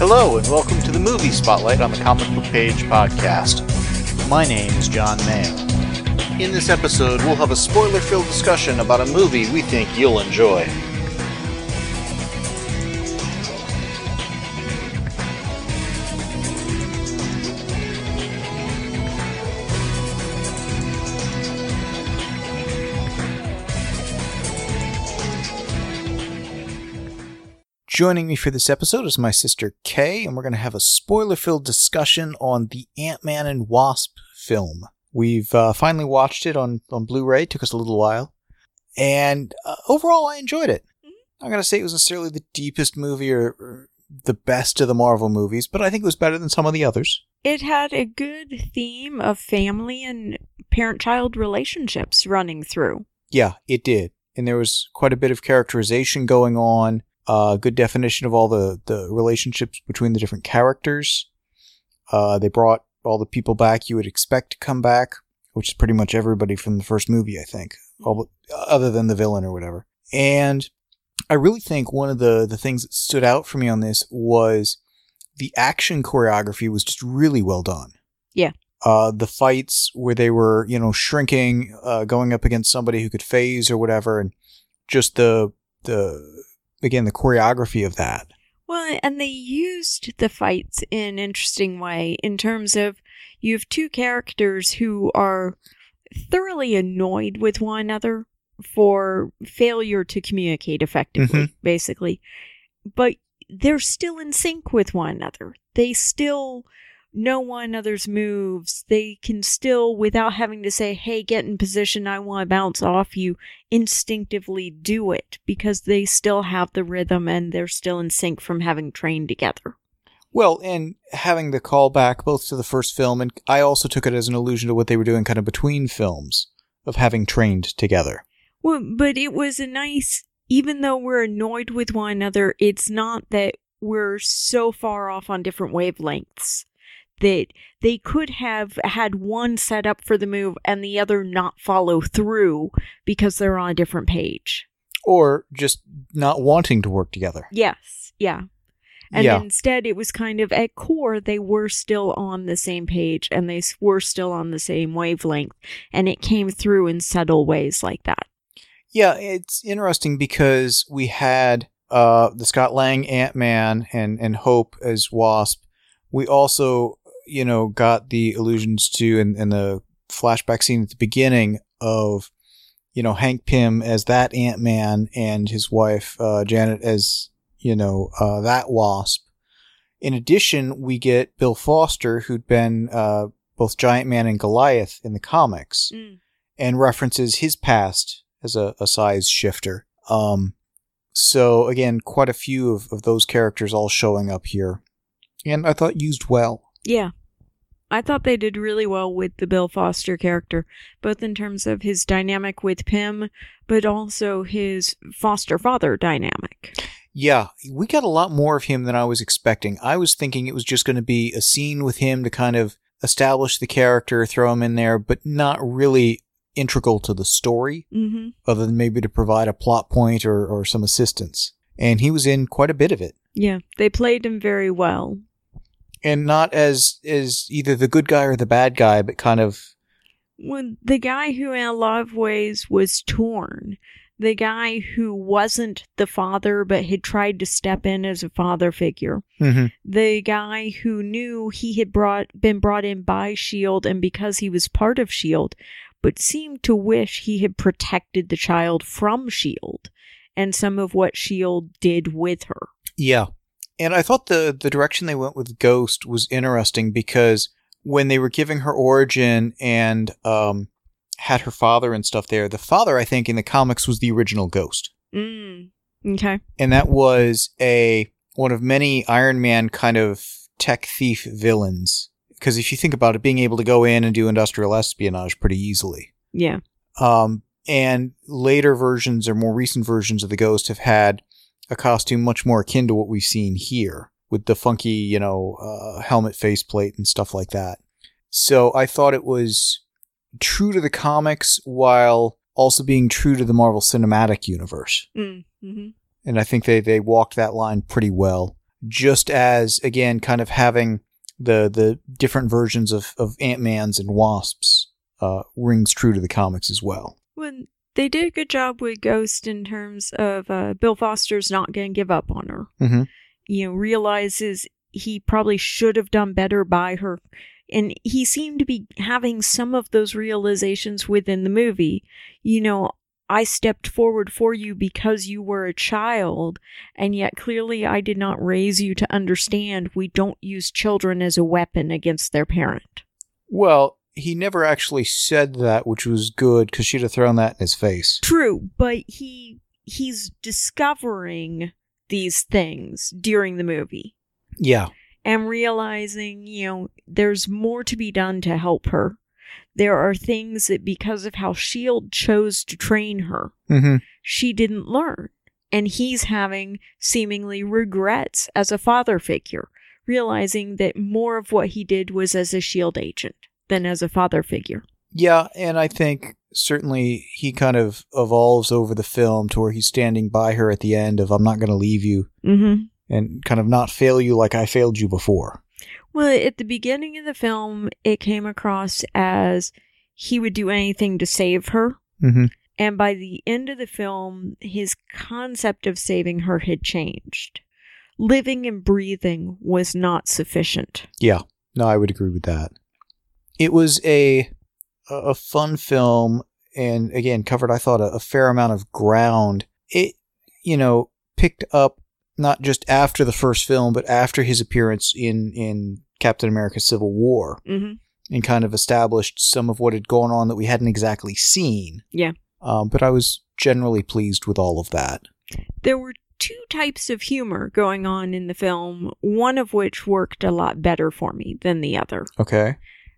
Hello, and welcome to the Movie Spotlight on the Comic Book Page podcast. My name is John Mayo. In this episode, we'll have a spoiler-filled discussion about a movie we think you'll enjoy. Joining me for this episode is my sister Kay, and we're going to have a spoiler-filled discussion on the Ant-Man and Wasp film. We've finally watched it on Blu-ray. It took us a little while. And overall, I enjoyed it. I'm not going to say it was necessarily the deepest movie or the best of the Marvel movies, but I think it was better than some of the others. It had a good theme of family and parent-child relationships running through. Yeah, it did. And there was quite a bit of characterization going on. Good definition of all the relationships between the different characters. They brought all the people back you would expect to come back, which is pretty much everybody from the first movie, I think, other than the villain or whatever. And I really think one of the things that stood out for me on this was the action choreography was just really well done. Yeah. The fights where they were, shrinking, going up against somebody who could phase or whatever, and just the choreography of that. Well, and they used the fights in an interesting way in terms of you have two characters who are thoroughly annoyed with one another for failure to communicate effectively, basically. But they're still in sync with one another. They still know one another's moves. They can still, without having to say, hey, get in position, I want to bounce off you, instinctively do it because they still have the rhythm and they're still in sync from having trained together. Well, and having the callback both to the first film, and I also took it as an allusion to what they were doing kind of between films of having trained together. Well, but it was a nice, even though we're annoyed with one another, it's not that we're so far off on different wavelengths that they could have had one set up for the move and the other not follow through because they're on a different page. Or just not wanting to work together. Yes, yeah. And instead it was kind of, at core, they were still on the same page and they were still on the same wavelength. And it came through in subtle ways like that. Yeah, it's interesting because we had the Scott Lang Ant-Man and Hope as Wasp. We also got the allusions to in the flashback scene at the beginning of, Hank Pym as that Ant-Man and his wife, Janet, as, that Wasp. In addition, we get Bill Foster, who'd been both Giant Man and Goliath in the comics, and references his past as a size shifter. So, again, quite a few of those characters all showing up here. And I thought used well. Yeah. I thought they did really well with the Bill Foster character, both in terms of his dynamic with Pym, but also his foster father dynamic. Yeah, we got a lot more of him than I was expecting. I was thinking it was just going to be a scene with him to kind of establish the character, throw him in there, but not really integral to the story, other than maybe to provide a plot point or some assistance. And he was in quite a bit of it. Yeah, they played him very well. And not as either the good guy or the bad guy, but kind of... Well, the guy who in a lot of ways was torn. The guy who wasn't the father, but had tried to step in as a father figure. The guy who knew he had been brought in by S.H.I.E.L.D. and because he was part of S.H.I.E.L.D., but seemed to wish he had protected the child from S.H.I.E.L.D. and some of what S.H.I.E.L.D. did with her. Yeah. And I thought the direction they went with Ghost was interesting because when they were giving her origin and had her father and stuff there, the father, I think, in the comics was the original Ghost. Okay. And that was one of many Iron Man kind of tech thief villains. Because if you think about it, being able to go in and do industrial espionage pretty easily. Yeah. And later versions or more recent versions of the Ghost have had a costume much more akin to what we've seen here with the funky, helmet faceplate and stuff like that. So I thought it was true to the comics while also being true to the Marvel Cinematic Universe. And I think they walked that line pretty well. just as, again, kind of having the different versions of Ant-Mans and Wasps rings true to the comics as well. When they did a good job with Ghost in terms of Bill Foster's not going to give up on her. Mm-hmm. Realizes he probably should have done better by her. And he seemed to be having some of those realizations within the movie. I stepped forward for you because you were a child, and yet clearly I did not raise you to understand we don't use children as a weapon against their parent. Well, he never actually said that, which was good, because she'd have thrown that in his face. True, but he's discovering these things during the movie. Yeah. And realizing, there's more to be done to help her. There are things that because of how S.H.I.E.L.D. chose to train her, she didn't learn. And he's having seemingly regrets as a father figure, realizing that more of what he did was as a S.H.I.E.L.D. agent than as a father figure. Yeah, and I think certainly he kind of evolves over the film to where he's standing by her at the end of, I'm not going to leave you, and kind of not fail you like I failed you before. Well, at the beginning of the film, it came across as he would do anything to save her. Mm-hmm. And by the end of the film, his concept of saving her had changed. Living and breathing was not sufficient. Yeah, no, I would agree with that. It was a fun film, and again, covered, I thought, a fair amount of ground. It, picked up not just after the first film, but after his appearance in Captain America Civil War, and kind of established some of what had gone on that we hadn't exactly seen. Yeah. But I was generally pleased with all of that. There were two types of humor going on in the film, one of which worked a lot better for me than the other. Okay.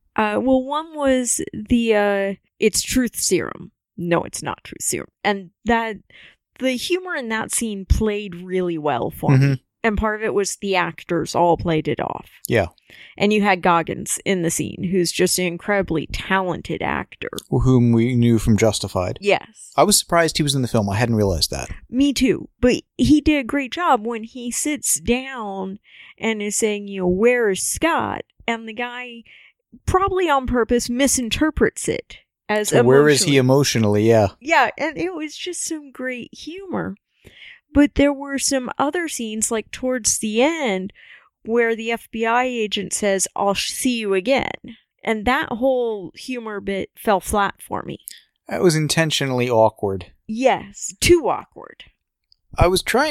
One was the it's truth serum. No, it's not truth serum. And that the humor in that scene played really well for me. And part of it was the actors all played it off. Yeah. And you had Goggins in the scene, who's just an incredibly talented actor. Whom we knew from Justified. Yes. I was surprised he was in the film. I hadn't realized that. Me too. But he did a great job when he sits down and is saying, where is Scott? And the guy, probably on purpose, misinterprets it as emotionally. Where is he emotionally? Yeah. Yeah, and it was just some great humor. But there were some other scenes, like towards the end, where the FBI agent says, I'll see you again. And that whole humor bit fell flat for me. That was intentionally awkward. Yes, too awkward. I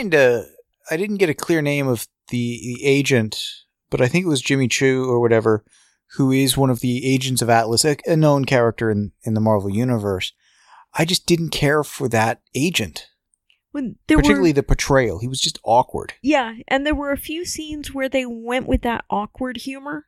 didn't get a clear name of the agent, but I think it was Jimmy Chu or whatever, who is one of the agents of Atlas, a known character in the Marvel Universe. I just didn't care for that agent. Particularly the portrayal. He was just awkward. Yeah, and there were a few scenes where they went with that awkward humor.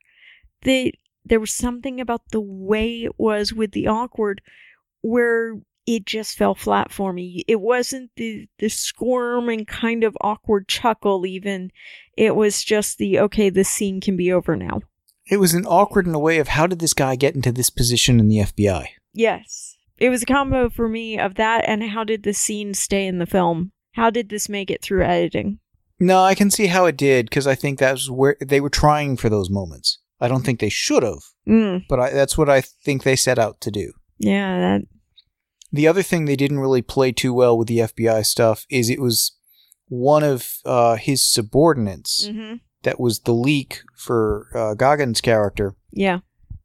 There was something about the way it was with the awkward where it just fell flat for me. It wasn't the squirm and kind of awkward chuckle even. It was just okay, this scene can be over now. It was an awkward in a way of, how did this guy get into this position in the FBI? Yes. It was a combo for me of that and how did the scene stay in the film? How did this make it through editing? No, I can see how it did, because I think that was where they were trying for those moments. I don't think they should have, but that's what I think they set out to do. Yeah, The other thing they didn't really play too well with the FBI stuff is it was one of his subordinates that was the leak for Goggins' character. Yeah.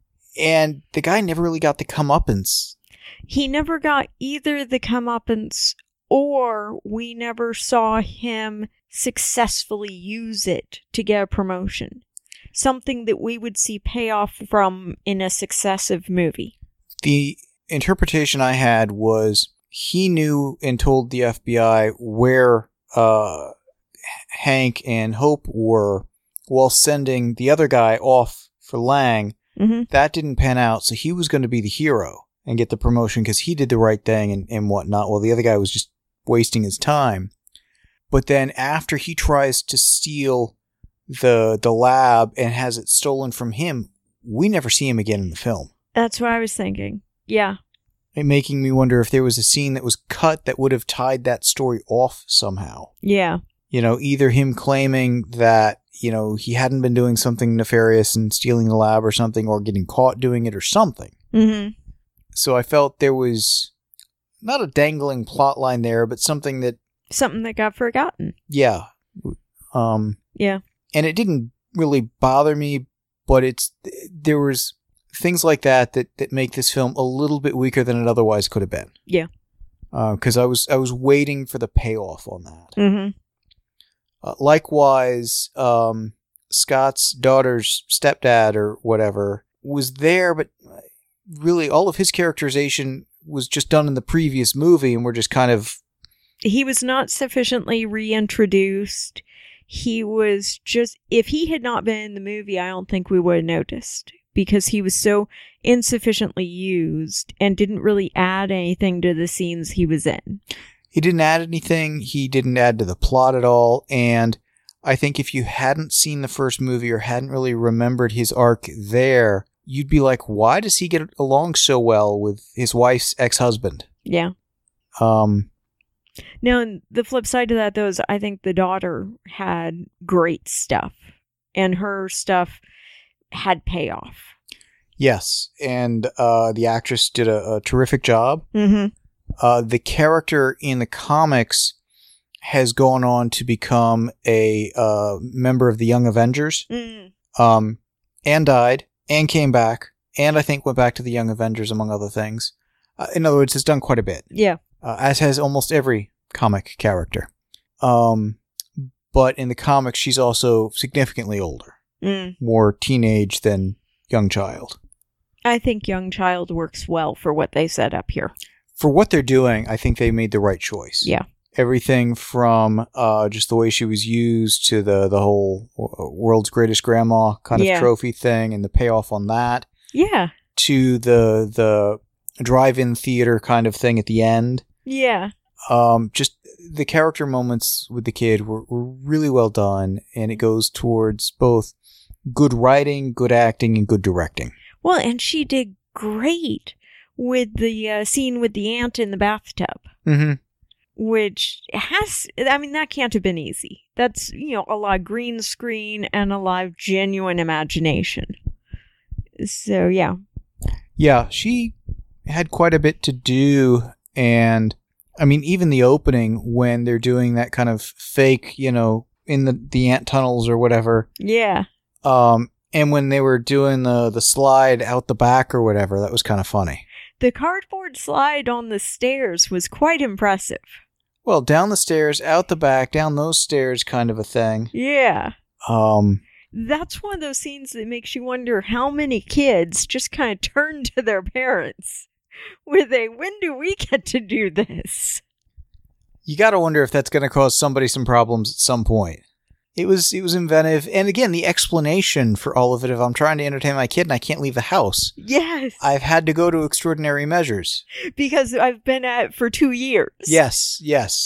And the guy never really got the comeuppance. He never got either the comeuppance, or we never saw him successfully use it to get a promotion. Something that we would see payoff from in a successive movie. The interpretation I had was he knew and told the FBI where Hank and Hope were while sending the other guy off for Lang. That didn't pan out, so he was going to be the hero and get the promotion because he did the right thing and whatnot, while the other guy was just wasting his time. But then after he tries to steal the lab and has it stolen from him, we never see him again in the film. That's what I was thinking. Yeah. And making me wonder if there was a scene that was cut that would have tied that story off somehow. Yeah. Either him claiming that, he hadn't been doing something nefarious and stealing the lab or something, or getting caught doing it or something. Mm-hmm. So I felt there was not a dangling plot line there, but something that got forgotten. Yeah. Yeah. And it didn't really bother me, but there was things like that make this film a little bit weaker than it otherwise could have been. Yeah. Because I was waiting for the payoff on that. Mm-hmm. Likewise, Scott's daughter's stepdad or whatever was there, but really all of his characterization was just done in the previous movie, and we're just kind of... He was not sufficiently reintroduced. He was just... If he had not been in the movie, I don't think we would have noticed, because he was so insufficiently used and didn't really add anything to the scenes he was in. He didn't add anything. He didn't add to the plot at all. And I think if you hadn't seen the first movie or hadn't really remembered his arc there, you'd be like, why does he get along so well with his wife's ex-husband? Yeah. Now, the flip side to that, though, is I think the daughter had great stuff. And her stuff had payoff. Yes. And the actress did a terrific job. Mm-hmm. The character in the comics has gone on to become a member of the Young Avengers, and died, and came back, and I think went back to the Young Avengers, among other things. In other words, has done quite a bit. Yeah. As has almost every comic character. But in the comics, she's also significantly older. More teenage than young child. I think young child works well for what they set up here. For what they're doing, I think they made the right choice. Yeah. Everything from just the way she was used to the whole world's greatest grandma kind of trophy thing and the payoff on that. Yeah. To the drive-in theater kind of thing at the end. Yeah. Just the character moments with the kid were really well done, and it goes towards both good writing, good acting, and good directing. Well, and she did great with the scene with the ant in the bathtub. Mm-hmm. Which that can't have been easy. That's, a lot of green screen and a lot of genuine imagination. So, yeah. Yeah, she had quite a bit to do, and, even the opening, when they're doing that kind of fake, in the ant tunnels or whatever. Yeah. And when they were doing the slide out the back or whatever, that was kind of funny. The cardboard slide on the stairs was quite impressive. Well, down the stairs, out the back, down those stairs kind of a thing. Yeah. That's one of those scenes that makes you wonder how many kids just kind of turn to their parents with when do we get to do this? You got to wonder if that's going to cause somebody some problems at some point. It was inventive. And again, the explanation for all of it, if I'm trying to entertain my kid and I can't leave the house. Yes. I've had to go to extraordinary measures. Because I've been at it for 2 years. Yes.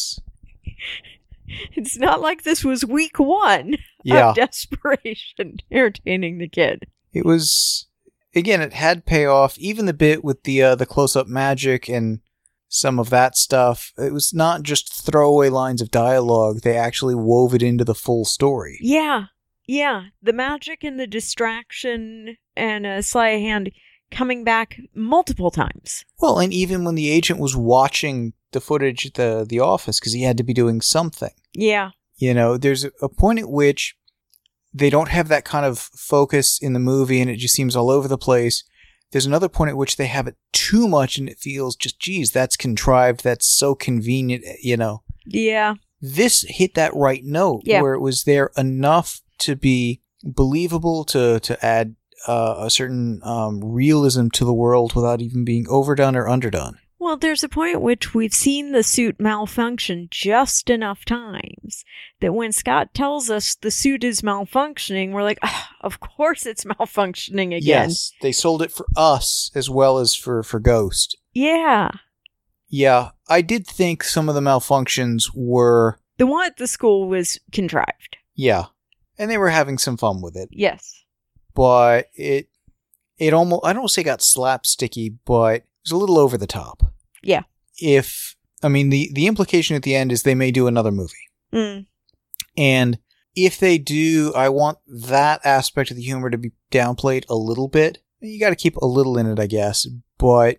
It's not like this was week 1 of desperation entertaining the kid. It was, again, it had payoff. Even the bit with the close-up magic and some of that stuff. It was not just throwaway lines of dialogue. They actually wove it into the full story. Yeah. The magic and the distraction and sleight of hand coming back multiple times. Well, and even when the agent was watching the footage at the office, because he had to be doing something. Yeah. There's a point at which they don't have that kind of focus in the movie, and it just seems all over the place. There's another point at which they have it too much, and it feels just, geez, that's contrived. That's so convenient, Yeah. This hit that right note where it was there enough to be believable, to add a certain realism to the world without even being overdone or underdone. Well, there's a point at which we've seen the suit malfunction just enough times that when Scott tells us the suit is malfunctioning, we're like, oh, of course it's malfunctioning again. Yes, they sold it for us as well as for Ghost. Yeah. Yeah, I did think some of the malfunctions were... The one at the school was contrived. Yeah, and they were having some fun with it. Yes. But it almost, I don't say got slapsticky, but it was a little over the top. Yeah. The implication at the end is they may do another movie. And if they do, I want that aspect of the humor to be downplayed a little bit. You got to keep a little in it, I guess, but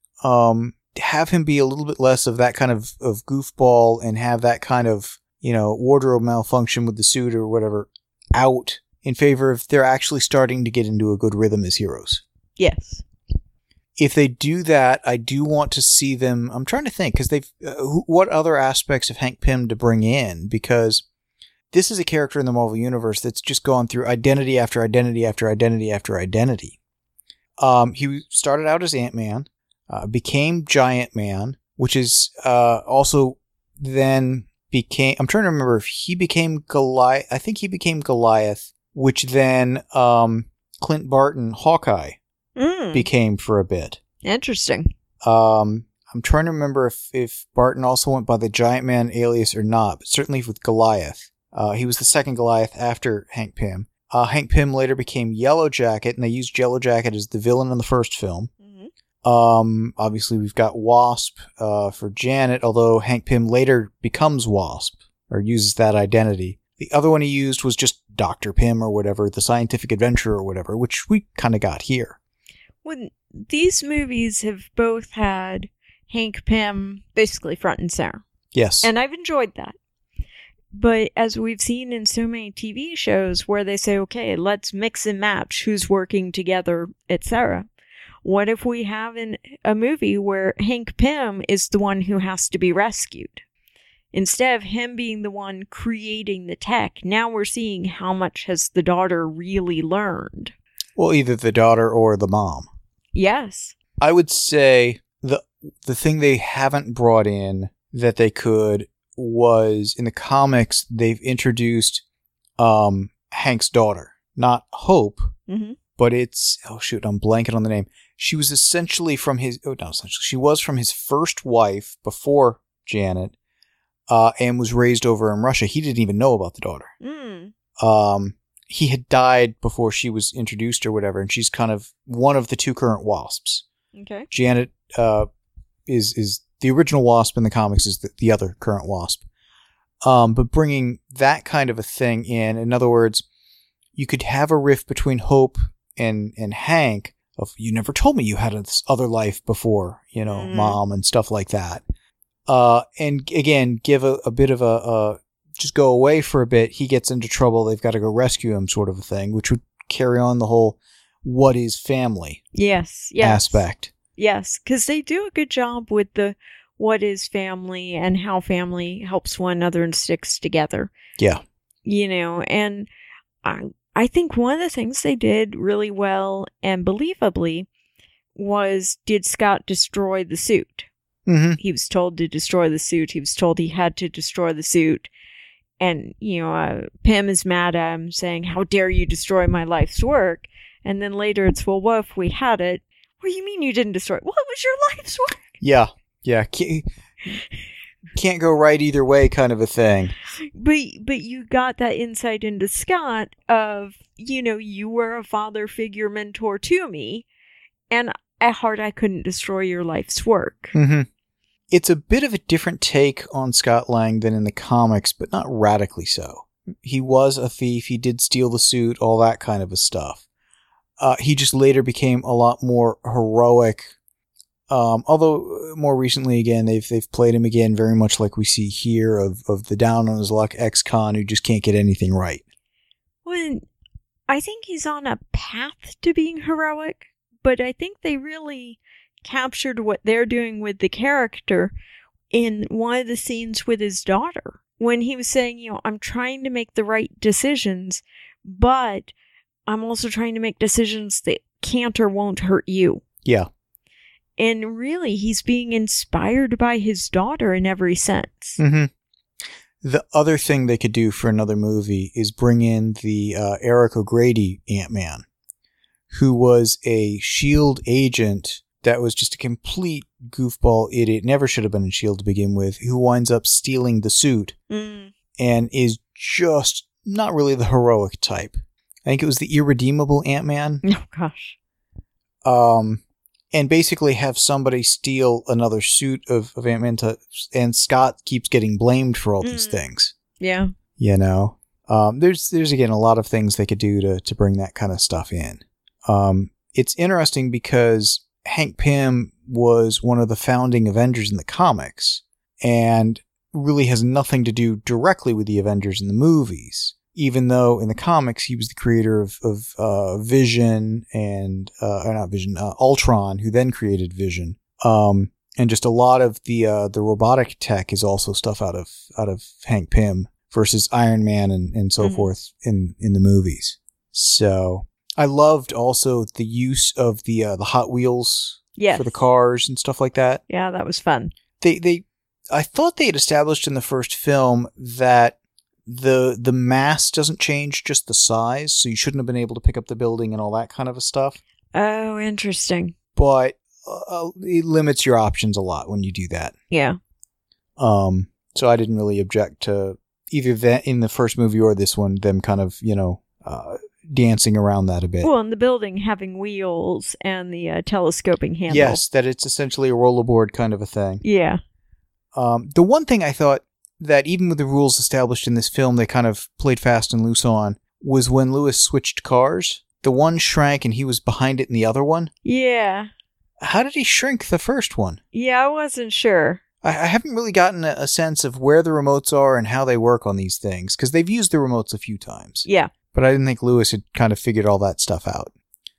have him be a little bit less of that kind of goofball and have that kind of, wardrobe malfunction with the suit or whatever out in favor of they're actually starting to get into a good rhythm as heroes. Yes. If they do that, I do want to see them. I'm trying to think because what other aspects of Hank Pym to bring in, because this is a character in the Marvel Universe that's just gone through identity after identity after identity after identity. He started out as Ant-Man, became Giant Man, which is also then became. I'm trying to remember if he became Goliath. I think he became Goliath, which then Clint Barton, Hawkeye, became for a bit. Interesting. I'm trying to remember if Barton also went by the Giant Man alias or not, but certainly with Goliath. He was the second Goliath after Hank Pym. Hank Pym later became Yellow Jacket, and they used Yellow Jacket as the villain in the first film. Mm-hmm. Obviously, we've got Wasp for Janet, although Hank Pym later becomes Wasp, or uses that identity. The other one he used was just Dr. Pym or whatever, the scientific adventurer or whatever, which we kind of got here. Well, these movies have both had Hank Pym basically front and center. Yes. And I've enjoyed that. But as we've seen in so many TV shows where they say, okay, let's mix and match who's working together, etc. What if we have a movie where Hank Pym is the one who has to be rescued? Instead of him being the one creating the tech, now we're seeing how much has the daughter really learned. Well, either the daughter or the mom. Yes. I would say the thing they haven't brought in that they could was in the comics they've introduced Hank's daughter, not Hope, but it's I'm blanking on the name. She was essentially from his she was from his first wife before Janet, and was raised over in Russia. He didn't even know about the daughter. He had died before she was introduced or whatever, and she's kind of one of the two current Wasps. Okay. Janet is the original Wasp in the comics is the other current Wasp. But bringing that kind of a thing in other words, you could have a rift between Hope and Hank of, you never told me you had this other life before, Mom, and stuff like that. And again, give a bit of a just go away for a bit. He gets into trouble. They've got to go rescue him sort of a thing, which would carry on the whole what is family aspect. Yes, because they do a good job with the what is family and how family helps one another and sticks together. Yeah. And I think one of the things they did really well and believably was, did Scott destroy the suit? Mm-hmm. He was told to destroy the suit. He was told he had to destroy the suit. And, Pym is mad at him saying, how dare you destroy my life's work? And then later it's, well, what if we had it? What do you mean you didn't destroy it? What was your life's work? Yeah. Can't go right either way kind of a thing. But you got that insight into Scott of, you were a father figure mentor to me, and at heart I couldn't destroy your life's work. Mm-hmm. It's a bit of a different take on Scott Lang than in the comics, but not radically so. He was a thief, he did steal the suit, all that kind of a stuff. He just later became a lot more heroic. Although more recently, again, they've played him again very much like we see here of the down on his luck ex-con who just can't get anything right. Well, I think he's on a path to being heroic, but I think they really captured what they're doing with the character in one of the scenes with his daughter. When he was saying, I'm trying to make the right decisions, but I'm also trying to make decisions that can't or won't hurt you. Yeah. And really, he's being inspired by his daughter in every sense. Mm-hmm. The other thing they could do for another movie is bring in the Eric O'Grady Ant-Man, who was a S.H.I.E.L.D. agent that was just a complete goofball idiot, never should have been in S.H.I.E.L.D. to begin with, who winds up stealing the suit and is just not really the heroic type. I think it was the Irredeemable Ant-Man. Oh, gosh. And basically have somebody steal another suit of Ant-Man and Scott keeps getting blamed for all these things. Yeah. You know, there's again a lot of things they could do to bring that kind of stuff in. It's interesting because Hank Pym was one of the founding Avengers in the comics and really has nothing to do directly with the Avengers in the movies, even though in the comics he was the creator of Vision and not Vision, Ultron, who then created Vision. And just a lot of the robotic tech is also stuff out of Hank Pym versus Iron Man and so forth in the movies. So I loved also the use of the Hot Wheels for the cars and stuff like that. Yeah, that was fun. I thought they had established in the first film that the mass doesn't change, just the size, so you shouldn't have been able to pick up the building and all that kind of stuff. Oh, interesting. But it limits your options a lot when you do that. Yeah. So I didn't really object to either that in the first movie or this one, them kind of, dancing around that a bit. Well, and the building having wheels and the telescoping handle. Yes, that it's essentially a rollerboard kind of a thing. Yeah. The one thing I thought that even with the rules established in this film, they kind of played fast and loose on was when Lewis switched cars. The one shrank and he was behind it in the other one. Yeah. How did he shrink the first one? Yeah, I wasn't sure. I haven't really gotten a sense of where the remotes are and how they work on these things, because they've used the remotes a few times. Yeah. But I didn't think Lewis had kind of figured all that stuff out.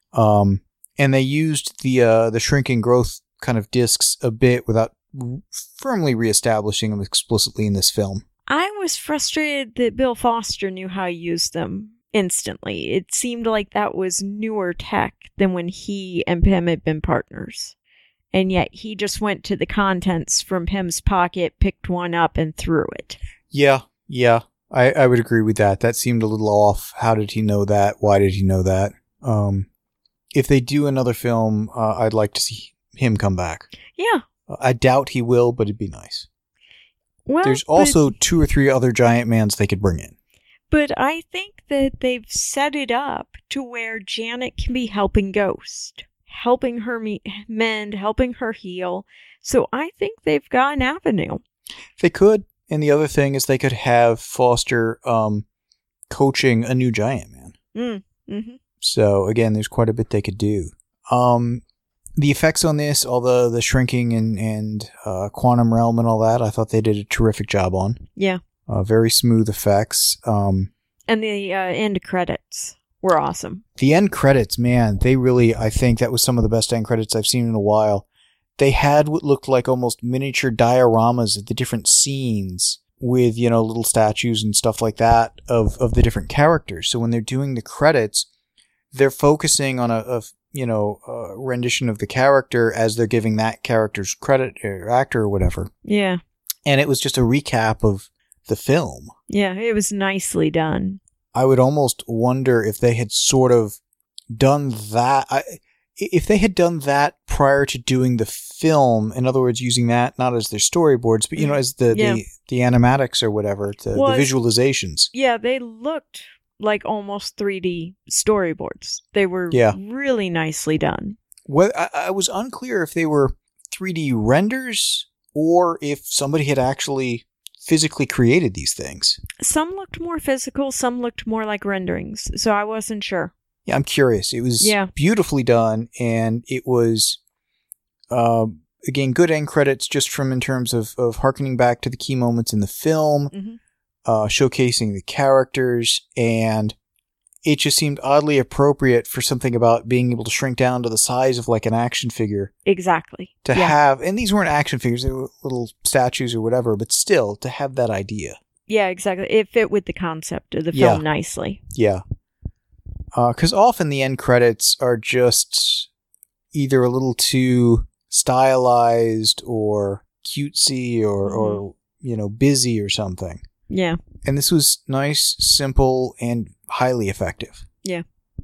And they used the shrinking growth kind of discs a bit without firmly reestablishing them explicitly in this film. I was frustrated that Bill Foster knew how to use them instantly. It seemed like that was newer tech than when he and Pym had been partners. And yet he just went to the contents from Pym's pocket, picked one up, and threw it. Yeah. I would agree with that. That seemed a little off. How did he know that? Why did he know that? If they do another film, I'd like to see him come back. Yeah. I doubt he will, but it'd be nice. Well, there's also 2 or 3 other Giant Mans they could bring in. But I think that they've set it up to where Janet can be helping Ghost, helping her mend, helping her heal. So I think they've got an avenue. They could. And the other thing is they could have Foster coaching a new Giant Man. Mm-hmm. So again, there's quite a bit they could do. The effects on this, all the shrinking and quantum realm and all that, I thought they did a terrific job on. Yeah. Very smooth effects. And the end credits were awesome. The end credits, man, they really, I think that was some of the best end credits I've seen in a while. They had what looked like almost miniature dioramas of the different scenes with, little statues and stuff like that of the different characters. So when they're doing the credits, they're focusing on a rendition of the character as they're giving that character's credit or actor or whatever. Yeah. And it was just a recap of the film. Yeah, it was nicely done. I would almost wonder if they had sort of done that. If they had done that prior to doing the film, in other words, using that not as their storyboards, but as the animatics or whatever, the visualizations. Yeah, they looked like almost 3D storyboards. They were really nicely done. Well, I was unclear if they were 3D renders or if somebody had actually physically created these things. Some looked more physical, some looked more like renderings, so I wasn't sure. Yeah, I'm curious. It was beautifully done, and it was, again, good end credits just from in terms of hearkening back to the key moments in the film, showcasing the characters, and it just seemed oddly appropriate for something about being able to shrink down to the size of like an action figure. Exactly. To have, and these weren't action figures, they were little statues or whatever, but still, to have that idea. Yeah, exactly. It fit with the concept of the film nicely. Yeah. Because often the end credits are just either a little too stylized or cutesy or busy or something. Yeah. And this was nice, simple, and highly effective. Yeah.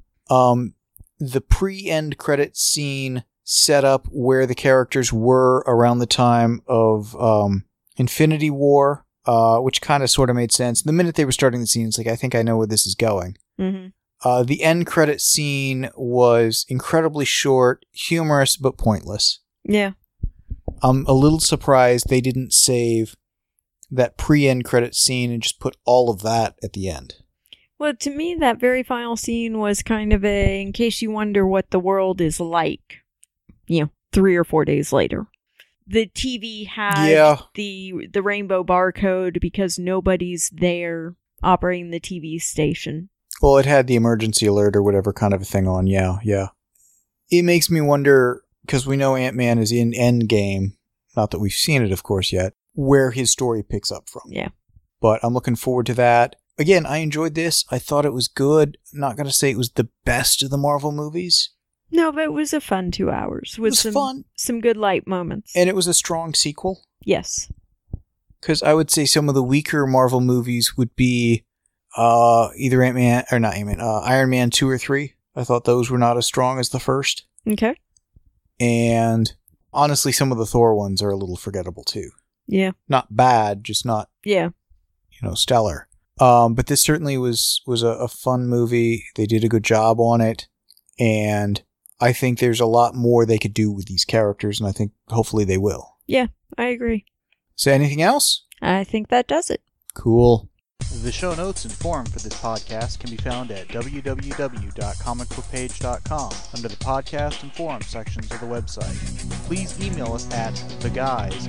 The pre-end credit scene set up where the characters were around the time of Infinity War, which kind of sort of made sense. The minute they were starting the scene, it's like, I think I know where this is going. Mm-hmm. The end credit scene was incredibly short, humorous, but pointless. Yeah. I'm a little surprised they didn't save that pre-end credit scene and just put all of that at the end. Well, to me, that very final scene was kind of in case you wonder what the world is like, 3 or 4 days later. The TV had the rainbow barcode because nobody's there operating the TV station. Well, it had the emergency alert or whatever kind of a thing on. Yeah. It makes me wonder, because we know Ant-Man is in Endgame, not that we've seen it, of course, yet, where his story picks up from. Yeah. But I'm looking forward to that. Again, I enjoyed this. I thought it was good. I'm not going to say it was the best of the Marvel movies. No, but it was a fun 2 hours with some good light moments. And it was a strong sequel. Yes. Because I would say some of the weaker Marvel movies would be either Iron Man 2 or 3. I thought those were not as strong as the first. Okay. And honestly, some of the Thor ones are a little forgettable too. Yeah. Not bad, just not, stellar. But this certainly was a fun movie. They did a good job on it. And I think there's a lot more they could do with these characters, and I think hopefully they will. Yeah, I agree. So anything else? I think that does it. Cool. The show notes and forum for this podcast can be found at www.comicbookpage.com under the podcast and forum sections of the website. Please email us at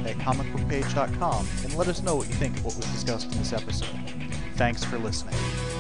theguys@comicbookpage.com and let us know what you think of what was discussed in this episode. Thanks for listening.